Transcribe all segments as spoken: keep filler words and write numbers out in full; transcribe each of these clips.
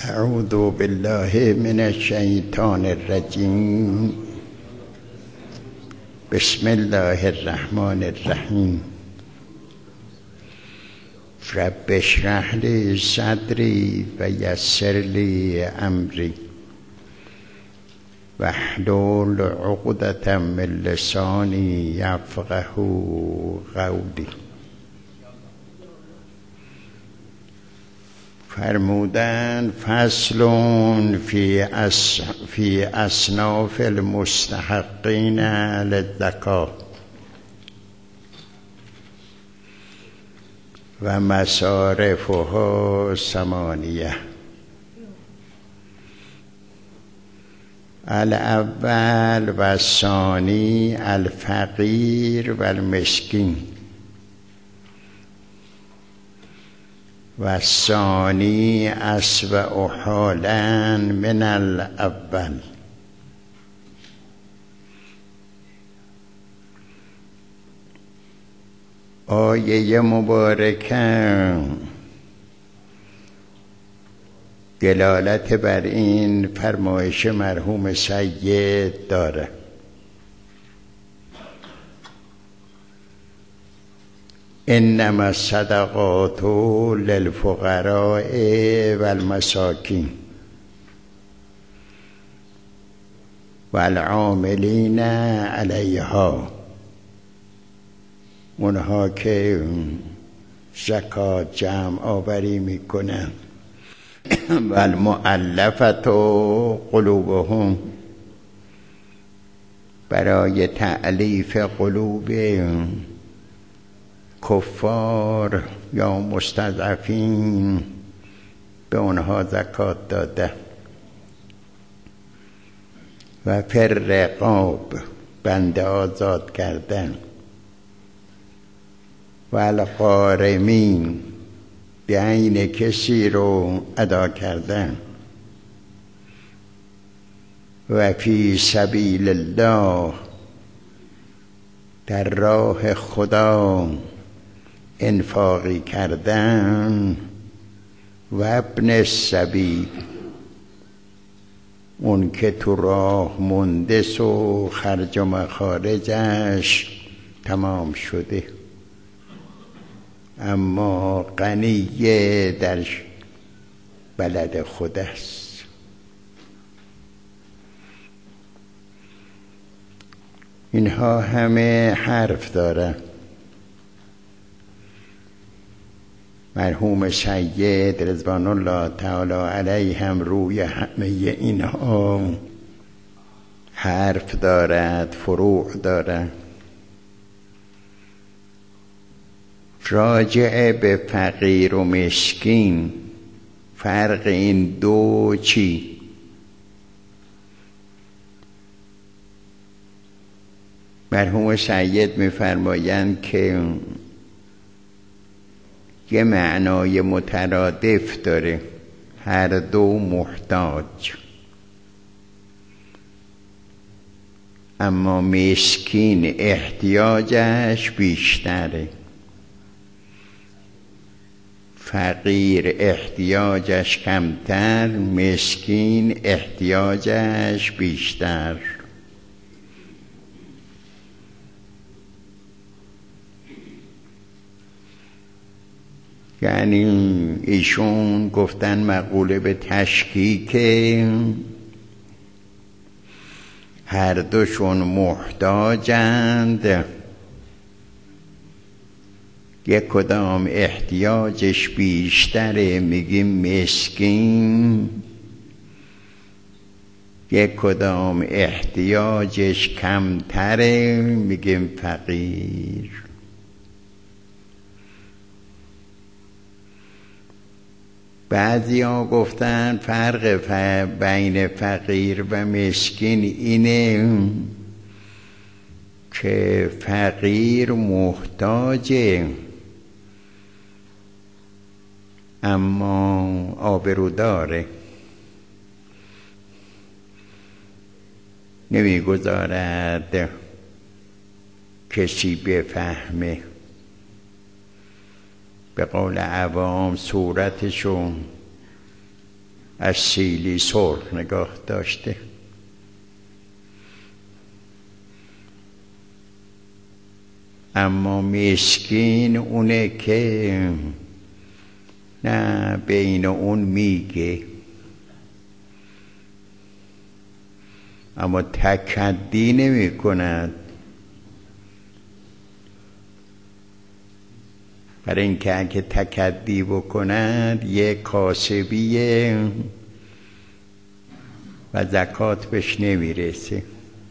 اعوذ بالله من الشیطان الرجیم. بسم الله الرحمن الرحیم. رب اشرح لی صدری و یسر لی امری واحلل عقدة من لسانی یفقه قولی. فرمودن فصل فی اس فی اصناف المستحقین للزکاة و مصارفها ثمانیه. الاول و الثانی الفقیر و المسکین و الثانی اسوأ حالا من الاول. آیه مبارکه دلالت بر این فرمایش مرحوم سید داره. انما الصدقات للفقراء والمساکین والعاملین علیها، اونها که زکات جمع آوری میکنن. والمؤلفة قلوبهم، برای تألیف قلوب کفار یا مستضعفین به اونها زکات داده. و فی الرقاب، بنده آزاد کردن. و الغارمین، دین کسی رو ادا کردن. و فی سبیل الله، در راه خدا انفاقی کردن. و ابن السبیل، اون که تو راه مونده و خرج و مخارجش تمام شده اما غنیه در بلد خود است. اینها همه حرف داره. مرحوم سید رضوان الله تعالی علیه هم روی همه اینها حرف دارد، فروع دارد. راجع به فقیر و مسکین، فرق این دو چی؟ مرحوم سید می‌فرمایند که یه معنای مترادف داره، هر دو محتاج، اما مسکین احتیاجش بیشتره، فقیر احتیاجش کمتر، مسکین احتیاجش بیشتر. یعنی ایشون گفتن مقوله به تشکیک هر دوشون محتاجند، یک کدام احتیاجش بیشتره میگیم مسکین، یک کدام احتیاجش کمتره میگیم فقیر. بعضی ها گفتن فرق بین فقیر و مسکین اینه که فقیر محتاجه اما آبرو داره، نمیگذارد کسی بفهمه. به قول عوام صورتشو از سیلی سرخ نگاه داشته. اما مسکین اونه که نه بین اون میگه، اما تکدی نمی کند. برای اینکه اگه تکدی بکند یک کاسبیه و زکات بهش نمیرسه.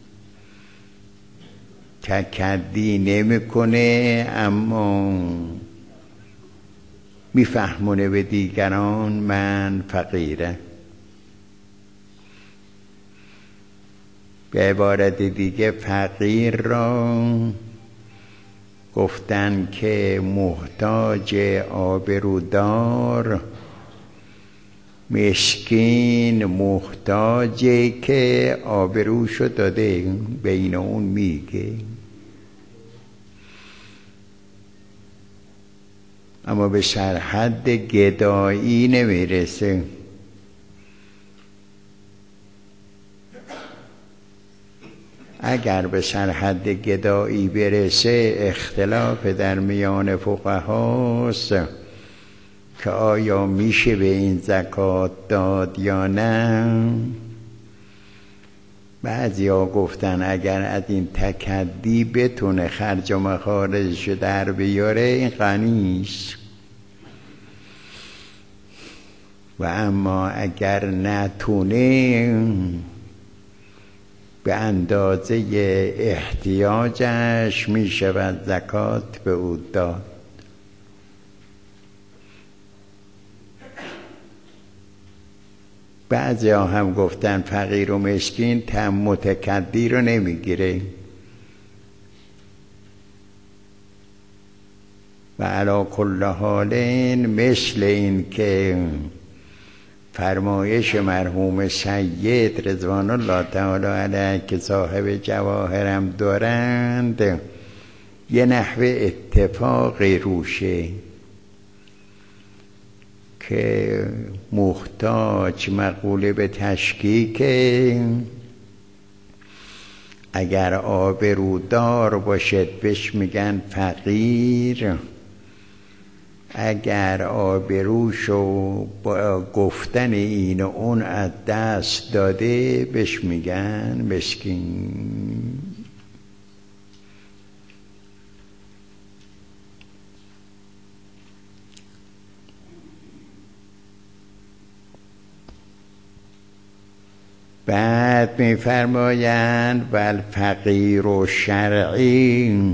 تکدی نمیکنه اما میفهمونه به دیگران من فقیرم. به عبارت دیگه فقیر را گفتن که محتاج آبرودار، مسکین محتاجه که آبروشو داده، بین اون میگه. اما به سرحد گدایی نمیرسه. اگر به سرحد گدایی برسه اختلاف در میان فقهاست که آیا میشه به این زکات داد یا نه. بعضیا گفتن اگر از این تکدی بتونه خرج و مخارجش در بیاره این غنیست، و اما اگر نتونه به اندازه احتیاجش می شود زکات به او داد. بعضی ها هم گفتن فقیر و مسکین تم متکدی رو نمیگیره و علی کل حال مثل این که فرمایش مرحوم سید رضوان الله تعالی علیه که صاحب جواهرم دارند یه نحوه اتفاقی روشه که محتاج مقوله به تشکیک، اگر آبرودار باشد بهش میگن فقیر، اگر آبروشو با گفتن این و اون از دست داده بهش میگن مسکین. بعد میفرمایند والفقیر و شرعی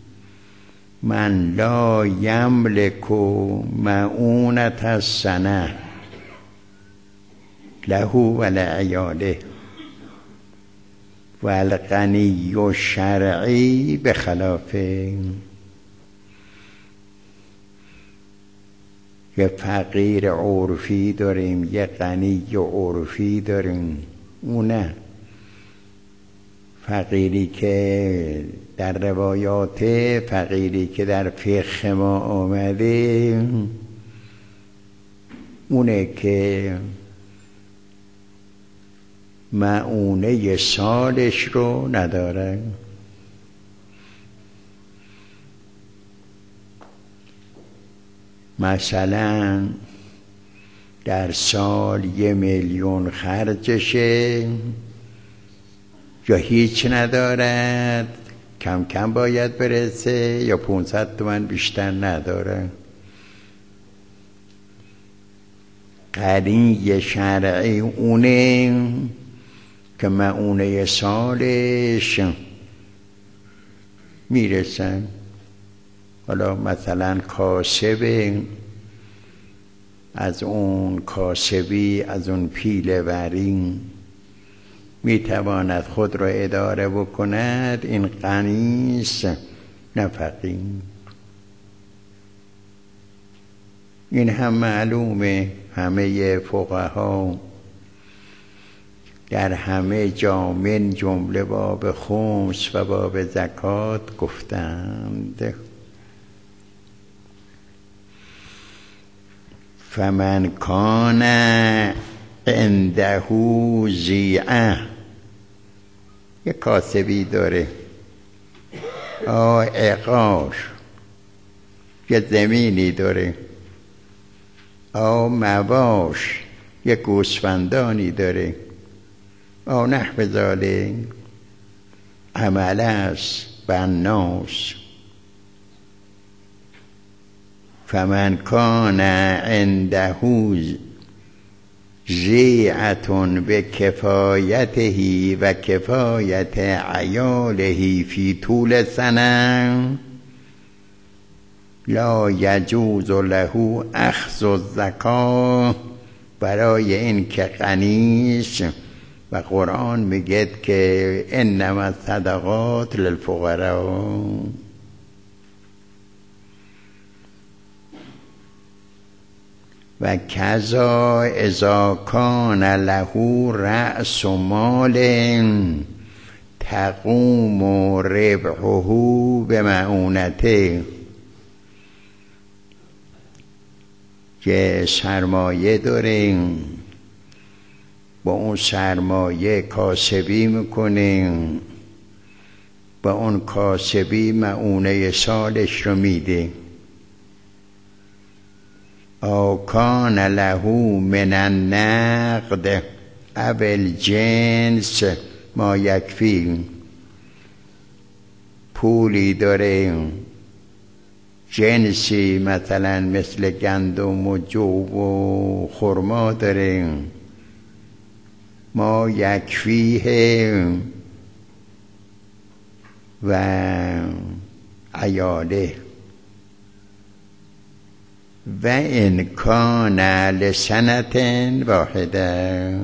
من لا یملک معونت السنه له و لعیاله والغنی و شرعی به خلافه. یه فقیر عرفی داریم، یه غنی عرفی داریم. اونه فقیری که در روایات، فقیری که در فقه ما آمده، اونه که معونه سالش رو نداره. مثلا در سال یه میلیون خرجشه یا هیچ ندارد، کم کم باید برسه، یا پونصد تومن بیشتر نداره. غنی شرعی اونه که معونه سالش میرسن. حالا مثلا کاسب، از اون کاسبی، از اون پیله ورین میتواند خود را اداره بکند، این غنیست نه فقیر. این هم معلومه، همه فقها در همه جا من جمله باب خمس و باب زکات گفتند. فمن کان عنده زیعه، یه کاسبی داره، آ عقار یه زمینی داره، آ مواش یه گوسفندانی داره، آ نحو ذالک عمل است بناس. فمن کان عنده ضیعة بکفایته و کفایت عیاله فی طول سنه لا یجوز له اخذ الزکاة، برای این که غنیست و قرآن میگه که انما الصدقات للفقراء. و کذا اذا کان له رأس مال تقوم ربحه بمعونته، که سرمایه داریم، با اون سرمایه کاسبی میکنیم، با اون کاسبی معونه سالش رو میده. او کان له من النقد او الجنس ما یکفی، پولی داره جنسی مثلا مثل گندم و جو و خرما داره، ما یکفیه و عیاله. و ان کان لسنة واحده،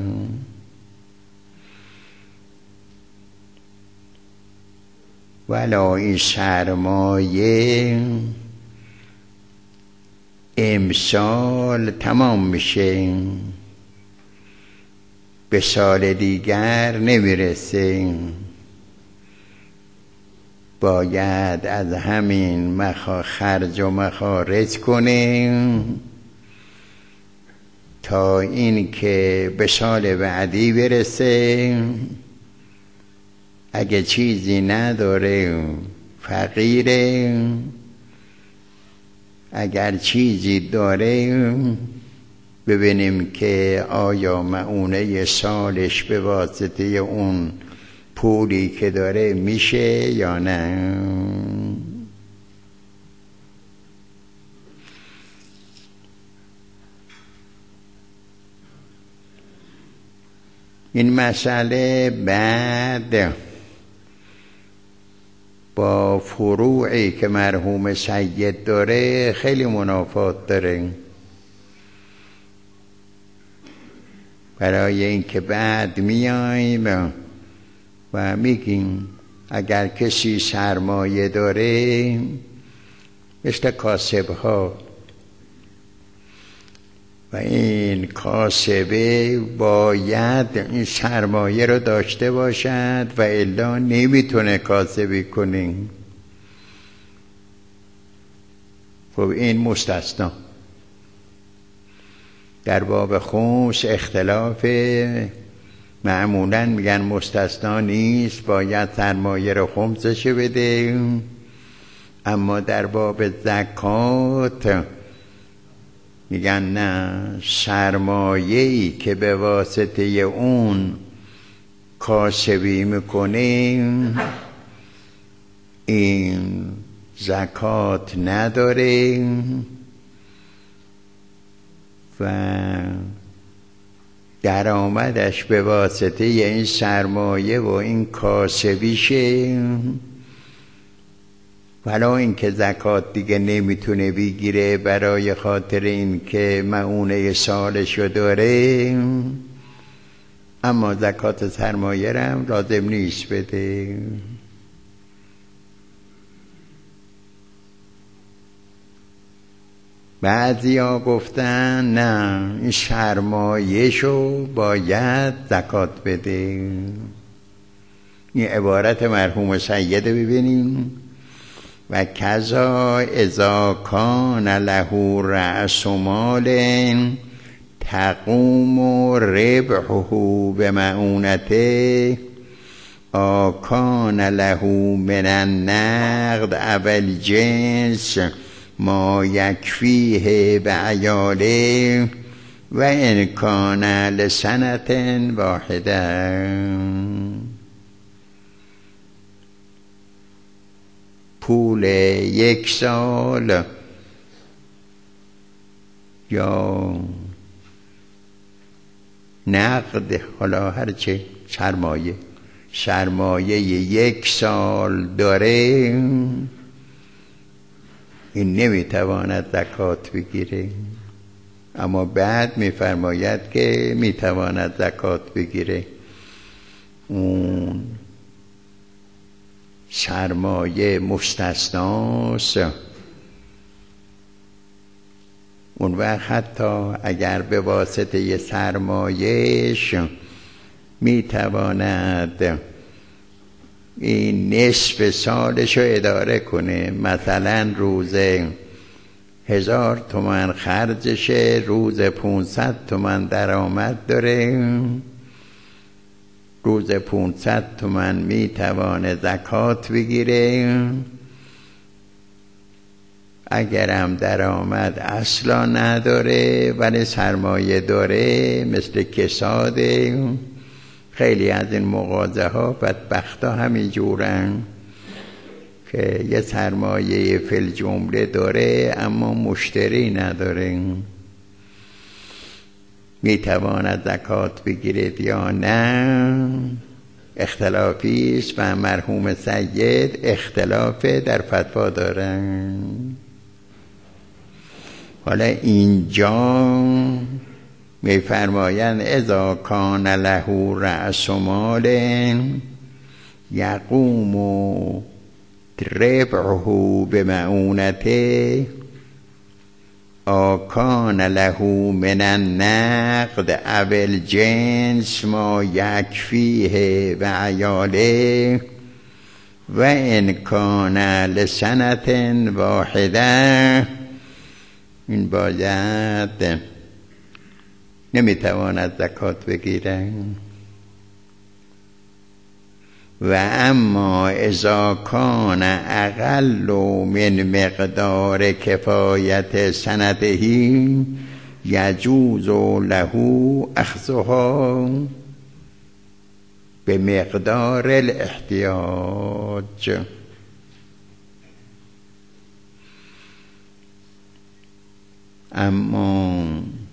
ولا این سرمایه امسال تمام میشه، به سال دیگر نمیرسه، باید از همین مخا خرج و مخارج کنیم تا این که به سال بعدی برسه. اگه چیزی نداره فقیره، اگر چیزی داره ببینیم که آیا معونه سالش به واسطه اون پولی که داره میشه یا نه. این مسئله بعد با فروعی که مرحوم سید داره خیلی منافات داره، برای اینکه بعد میایم و میگیم اگر کسی سرمایه داره مثل کاسب ها، و این کاسبه باید این سرمایه رو داشته باشد و الا نمیتونه کاسبی کنه. خب این مستثنا. در باب خمس اختلاف، معمولا میگن مستثنا نیست، باید سرمایه رو خمسش بده، اما در باب زکات میگن نه، سرمایه‌ای که به واسطه اون کاسبی میکنه این زکات نداره و درآمدش به واسطه این سرمایه و این کاسبیشه، ولی این که زکات دیگه نمیتونه بگیره برای خاطر این که معونه سالشو داره، اما زکات سرمایه هم لازم نیست بده. بعضی ها گفتن نه، این سرمایه‌شو باید زکات بده. این عبارت مرحوم سید ببینیم. و کذا اذا کان له رأس مال تقوم ربحه بمعونته آکان له من النقد اول جنس ما یکفیه بعیاله و ان کان لسنت واحده. پول یک سال یا نقد، حالا هرچه، سرمایه سرمایه یک سال داره، این نمیتواند زکات بگیره. اما بعد میفرماید که میتواند زکات بگیره. اون سرمایه مستثناست. اون وقت حتی اگر به واسطه سرمایهش میتواند این نصف سالش رو اداره کنه، مثلا روز هزار تومن خرجشه، روز پونصد تومن درآمد داره، روز پونصد تومن میتوانه زکات بگیره. اگرم درآمد اصلا نداره ولی سرمایه داره، مثل کساده، خیلی از این مغازه ها بدبختا همین جورن که یه سرمایه فل جمله داره اما مشتری نداره. میتواند زکات بگیرد یا نه اختلافی است و مرحوم سید اختلاف در فتوا دارن. حالا اینجا میفرمایند اذا کان له رأس مال یقوم ربحه بمعونته آکان له من النقد اول جنس ما یکفیه و عیاله و ان کان لسنت واحده. این باید نمیتواند زکات بگیره. و اما اذا کان اقل من مقدار کفایت سنته یجوز له اخذها به مقدار الاحتیاج. اما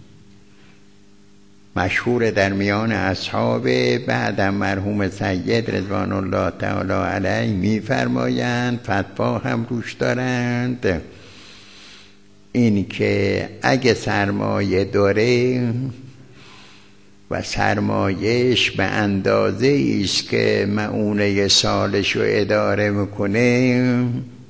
مشهور در میان اصحاب بعد مرحوم سید رضوان الله تعالی علیه میفرمایند، فتوا هم روش دارند، این که اگه سرمایه داره و سرمایهش به اندازه است که معونه سالش رو اداره میکنه،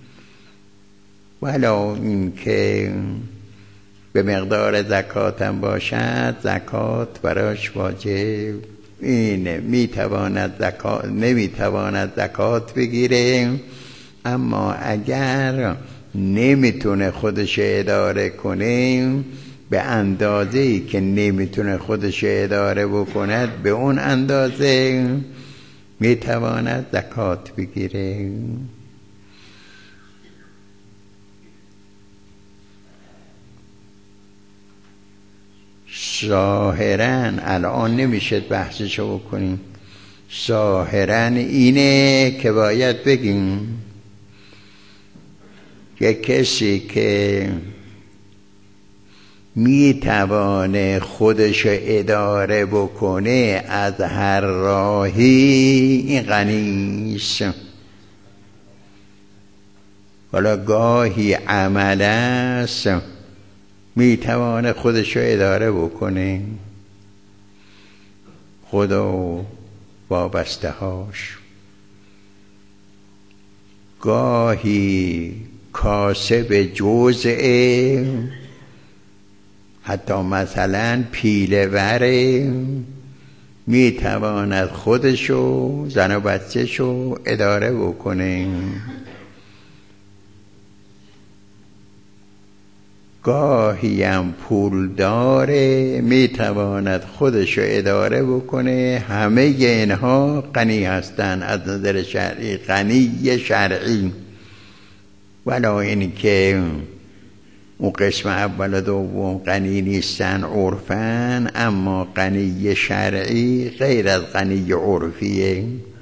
ولو این که به مقدار زکات هم باشد، زکات براش واجب اینه. میتواند زکات نمیتواند زکات بگیره، اما اگر نمیتونه خودش اداره کنه، به اندازه‌ای که نمیتونه خودش اداره بکند به اون اندازه میتواند زکات بگیره. ظاهراً الان نمیشه بحثشو بکنیم، ظاهراً اینه که باید بگیم یک کسی که میتوانه خودش اداره بکنه از هر راهی، این غنیست. حالا گاهی عمل است میتوانه خودشو اداره بکنه، خدا و وابسته هاش. گاهی کاسب جزء، حتی مثلا پیله‌وره، میتواند خودشو، زن و بچه‌شو اداره بکنه. گاهیم پول داره میتواند خودشو اداره بکنه. همه اینها غنی هستند از نظر شرعی، غنی شرعی. ولا این که اون قسم اول و دوم غنی نیستن عرفن، اما غنی شرعی غیر از غنی عرفیه.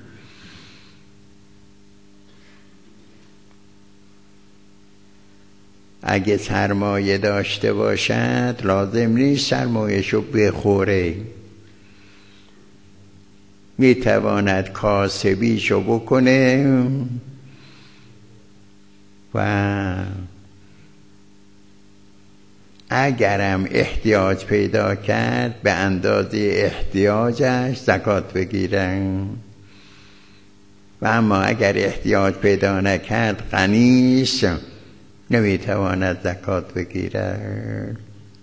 اگه سرمایه داشته باشد لازم نیست سرمایه‌شو بخوره، میتواند کاسبیشو بکنه و اگرم احتیاج پیدا کرد به اندازه احتیاجش زکات بگیرن، و اما اگر احتیاج پیدا نکرد غنیست نمیتواند زکات بگیرد.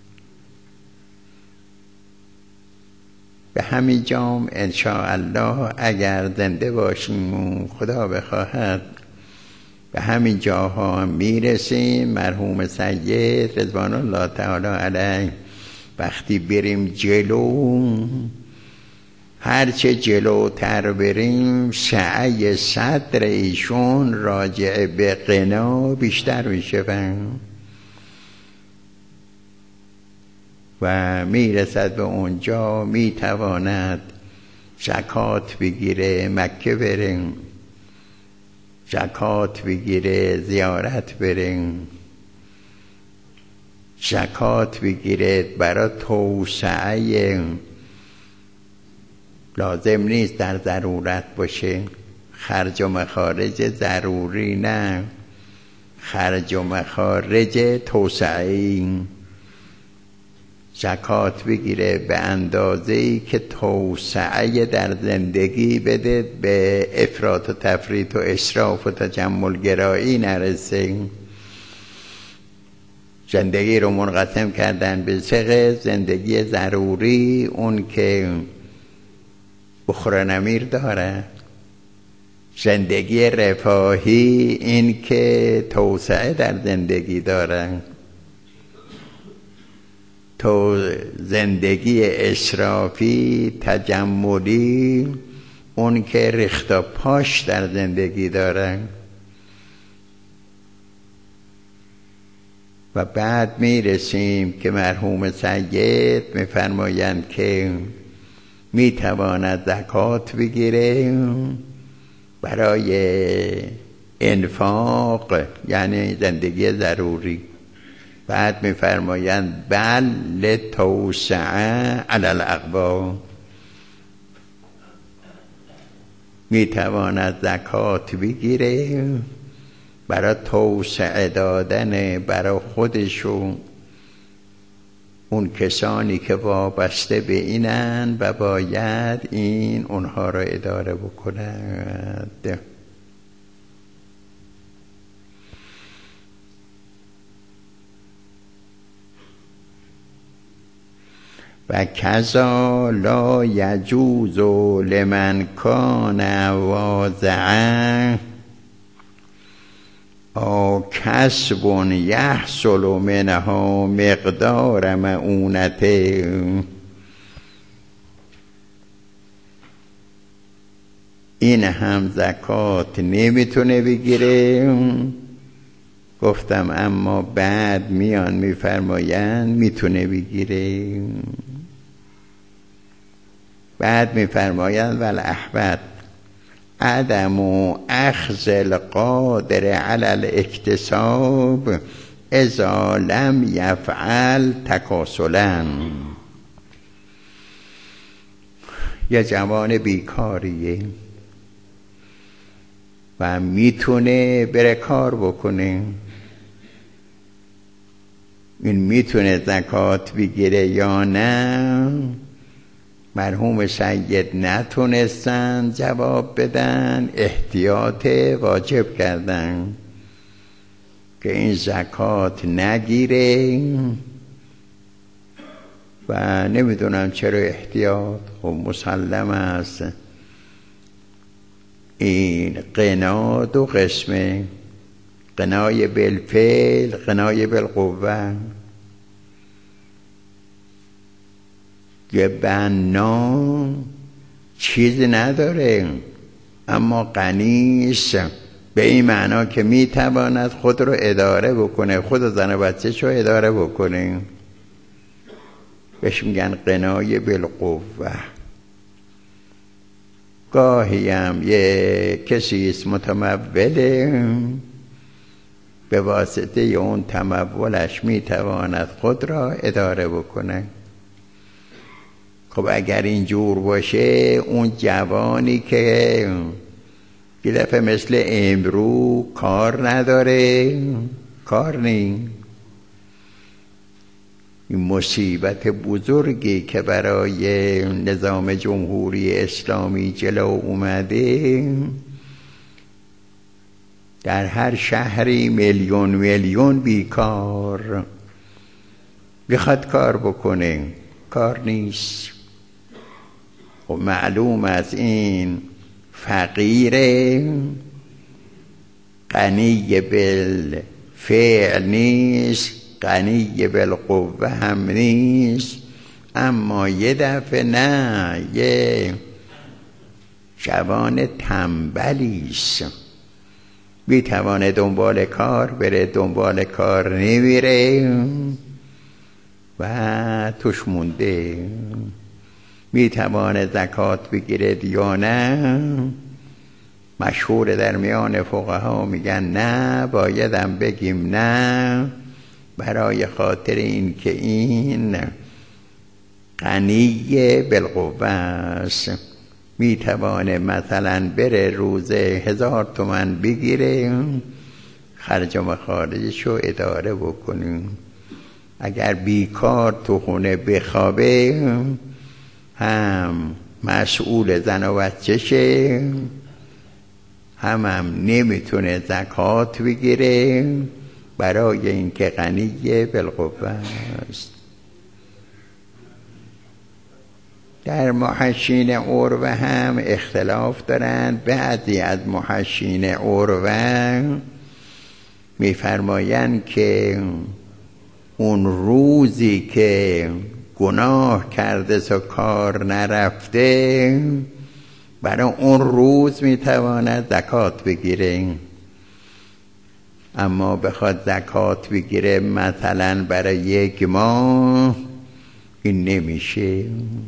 به همین جام انشاءالله اگر زنده باشیم و خدا بخواهد به همین جاها هم میرسیم. مرحوم سید رضوان الله تعالی علیه وقتی بریم جلو، هرچه جلوتر بریم سعی صدر ایشون راجع به غنا بیشتر میشه و میرسد به اونجا میتواند زکات بگیره، مکه بریم زکات بگیره، زیارت بریم زکات بگیره. برای توسعه لازم نیست در ضرورت باشه، خرج و مخارج ضروری نه، خرج و مخارج توسعه. زکات بگیره به اندازه‌ای که توسعه در زندگی بده، به افراط و تفریط و اسراف و تجمل گرایی نرسه. زندگی رو منقسم کردن به سه: زندگی ضروری، اون که بخور نمیر داره; زندگی رفاهی، این که توسعه در زندگی داره; تو زندگی اسرافی تجملی، اون که ریخت و پاش در زندگی داره. و بعد میرسیم که مرحوم سید میفرمایند که میتواند زکات بگیره برای انفاق، یعنی زندگی ضروری. بعد میفرمایند بل لتوسعه علی الاقوا، میتواند زکات بگیره برای توسعه دادن برای خودشون، اون کسانی که وابسته به اینن و باید این اونها را اداره بکند. و کذا لا یجوز لمن کان واضعا او کسب یحصل منها مقدار معونته. این هم زکات نمیتونه بگیره. گفتم اما بعد میان میفرمایند میتونه بگیره. بعد میفرمایند والاحوط عدم اخذ القادر علی الاکتساب اذا لم یفعل تکاسلا. یه جوان بیکاریه و میتونه بره کار بکنه، این میتونه زکات بگیره یا نه؟ مرحوم سید نتونستن جواب بدن، احتیاط واجب کردن که این زکات نگیره. و نمیدونم چرا احتیاط، خب مسلم است این قنا دو قسمه: قنای بالفعل، قنای بالقوه. یه بنا چیزی نداره اما غنیست، به این معنا که میتواند خود رو اداره بکنه، خود زن و بچه‌شو اداره بکنه. بهش میگن غنای بالقوه. گاهی هم یه کسی است متموله، به واسطه اون تمولش میتواند خود را اداره بکنه. خب اگر اینجور باشه، اون جوانی که یه دفعه مثل امرو کار نداره، کار نی، این مصیبت بزرگی که برای نظام جمهوری اسلامی جلو اومده، در هر شهری میلیون میلیون بیکار، بخواد کار بکنه کار نیست. و معلوم از این فقیره، غنی بالفعل نیست، غنی بالقوه هم نیست، اما یه دفعه نه، یه جوان تنبلیست، میتوانه دنبال کار بره، دنبال کار نمیره و توش مونده. میتوانه زکات بگیره یا نه؟ مشهور در میان فقها میگن نه، بایدم بگیم نه، برای خاطر این که این غنی بالقوه است. میتوانه مثلا بره روزه هزار تومن بگیره، خرج و مخارجشو اداره بکنیم. اگر بیکار تو خونه بخوابه، هم مسئول زن و بچه‌شه، هم هم نمیتونه زکات بگیره، برای اینکه غنی بالقوه است. در محشین عروه هم اختلاف دارند. بعضی از محشین عروه میفرمایند که اون روزی که گناه کرده و کار نرفته، برای اون روز میتواند زکات بگیره. اما بخواد زکات بگیره مثلا برای یک ماه، این نمیشه.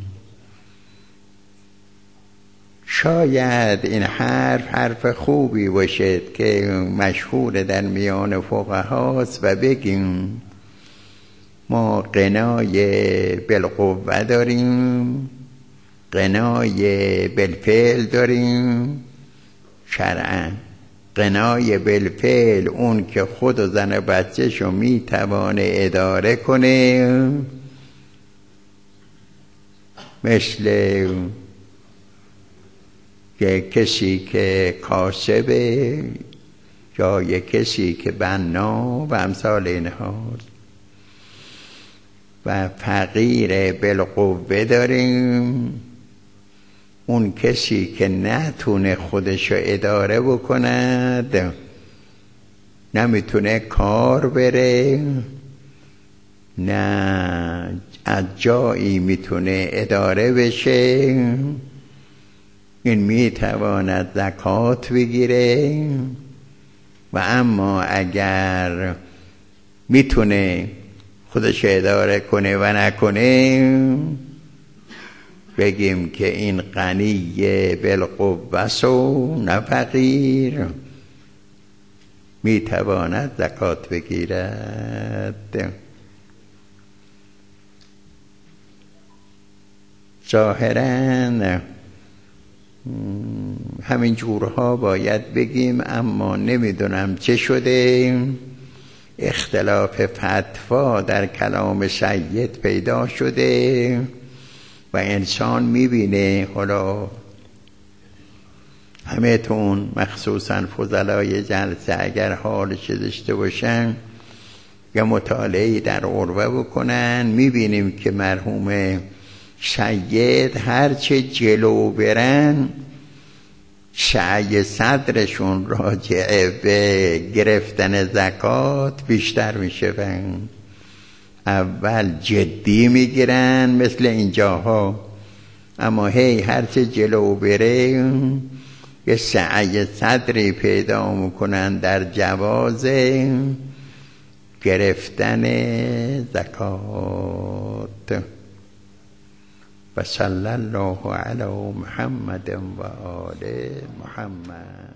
شاید این حرف حرف خوبی باشد که مشهور در میان فقهاست و بگیم ما غنای بالقوه داریم، غنای بالفعل داریم. شرعاً غنای بالفعل اون که خود و زن و بچه‌شو میتوانه اداره کنه، مثل یک کسی که کاسبه یا یک کسی که بنا و امثال اینها. و فقیر بالقوه داریم، اون کسی که نتونه خودشو اداره بکند، نمیتونه کار بره، نه از جایی میتونه اداره بشه، این میتواند زکات بگیره. و اما اگر میتونه خودش اداره کنه و نکنه، بگیم که این غنی بالقوه و نه فقیر، میتواند زکات بگیرد. ظاهراً همین جورها باید بگیم، اما نمیدونم چه شده، اختلاف فتوا در کلام سید پیدا شده و انسان میبینه. حالا همه تون مخصوصا فضلای جلسه اگر حالش داشته باشن یا مطالعه در عروه بکنن، میبینیم که مرحوم سید هرچه جلو برن، سعی صدرشون راجع به گرفتن زکات بیشتر میشه. اول جدی میگیرن مثل اینجاها، اما هی هرچه جلو بره یه سعی صدری پیدا میکنن در جواز گرفتن زکات. و صلی الله علی محمد و آل محمد.